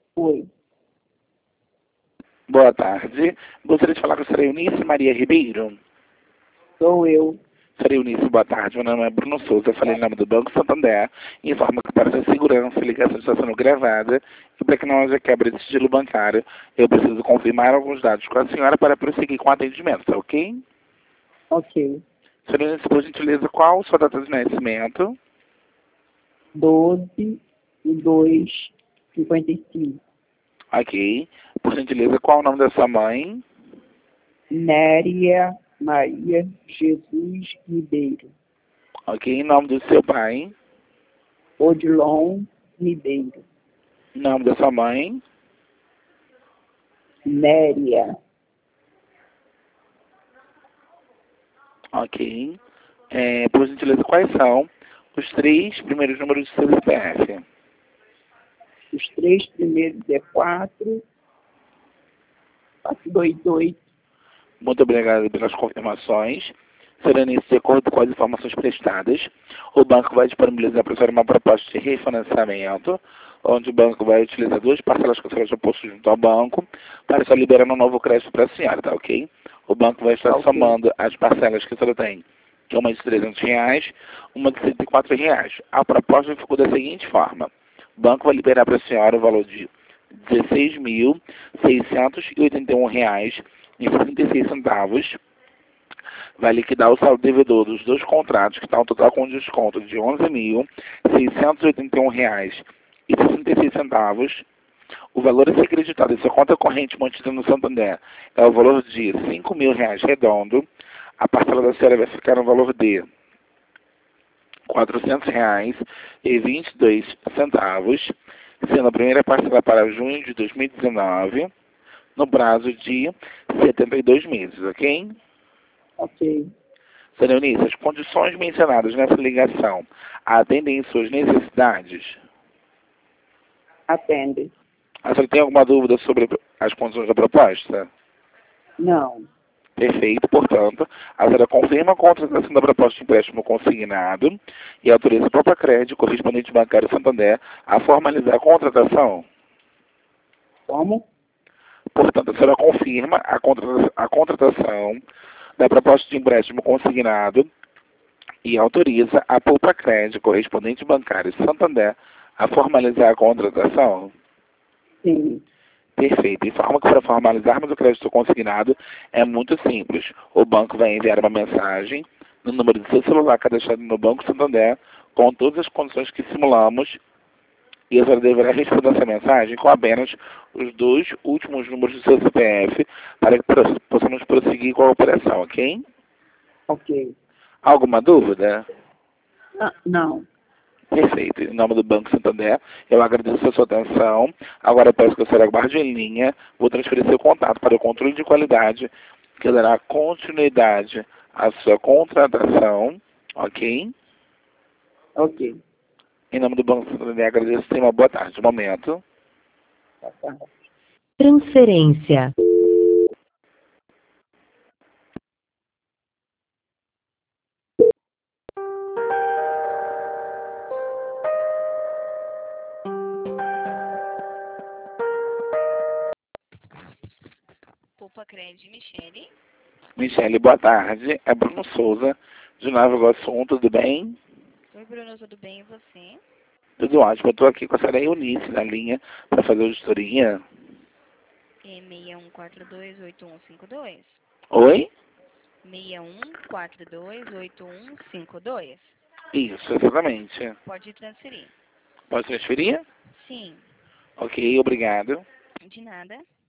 Oi, Boa tarde. Gostaria de falar com a senhora Eunice Maria Ribeiro. sou eu. Senhora Eunice, boa tarde. Meu nome é Bruno Souza. Eu falei em nome do Banco Santander. Informo que para sua segurança, a ligação está sendo gravada e para que não haja quebra de sigilo bancário, eu preciso confirmar alguns dados com a senhora para prosseguir com o atendimento, tá ok? Ok. Senhora Eunice, por gentileza, qual a sua data de nascimento? 12/2/55. Ok. Por gentileza, qual o nome da sua mãe? Néria Maria Jesus Ribeiro. Ok. Em nome do seu pai? Odilon Ribeiro. Em nome da sua mãe? Néria. Ok. Por gentileza, quais são os três primeiros números do seu CPF? Os três primeiros é 422. Muito obrigado pelas confirmações. Serenice, de acordo com as informações prestadas, o banco vai disponibilizar para a senhora uma proposta de refinanciamento, onde o banco vai utilizar duas parcelas que a senhora já possui junto ao banco, para estar liberando um novo crédito para a senhora, tá ok? O banco vai estar Ok. somando as parcelas que a senhora tem, que é uma de R$ 300, uma de R$ 104. A proposta ficou da seguinte forma: o banco vai liberar para a senhora o valor de R$ 16.681,66, vai liquidar o saldo devedor dos dois contratos, que está um total com desconto de R$ 11.681,66. O valor a ser acreditado em sua conta corrente mantida no Santander é o valor de R$ 5.000 redondo. A parcela da senhora vai ficar no valor de R$ 400,22, sendo a primeira parcela para junho de 2019, no prazo de 72 meses, ok? Ok. Senhora Eunice, as condições mencionadas nessa ligação atendem suas necessidades? Atende. A senhora tem alguma dúvida sobre as condições da proposta? Não. Perfeito, portanto, a senhora confirma a contratação da proposta de empréstimo consignado e autoriza o próprio crédito correspondente bancário Santander a formalizar a contratação. Como? Portanto, a senhora confirma a contratação da proposta de empréstimo consignado e autoriza a Poupa Crédito correspondente bancário Santander a formalizar a contratação? Sim. Perfeito. Informa que para formalizarmos o crédito consignado é muito simples. O banco vai enviar uma mensagem no número do seu celular cadastrado no Banco Santander com todas as condições que simulamos e a senhora deverá responder essa mensagem com apenas os dois últimos números do seu CPF para que possamos prosseguir com a operação, ok? Ok. Alguma dúvida? Não. Perfeito. Em nome do Banco Santander, eu agradeço a sua atenção. Agora eu peço que a senhora aguarde em linha. Vou transferir seu contato para o controle de qualidade, que dará continuidade à sua contratação, ok? Ok. Em nome do Banco Santander, agradeço. Tenha uma boa tarde. Um momento. Tá, tá. Transferência. Poupa Cred, Michele. Michele, boa tarde. É Bruno Souza, de Nova Iguaçu. Tudo bem? Oi, Bruno, tudo bem e você? Tudo ótimo. Eu estou aqui com a senhora Eunice na linha para fazer a auditoria. É 61428152. Oi? 61428152. Isso, exatamente. Pode transferir. Pode transferir? Sim, Ok, obrigado. de nada.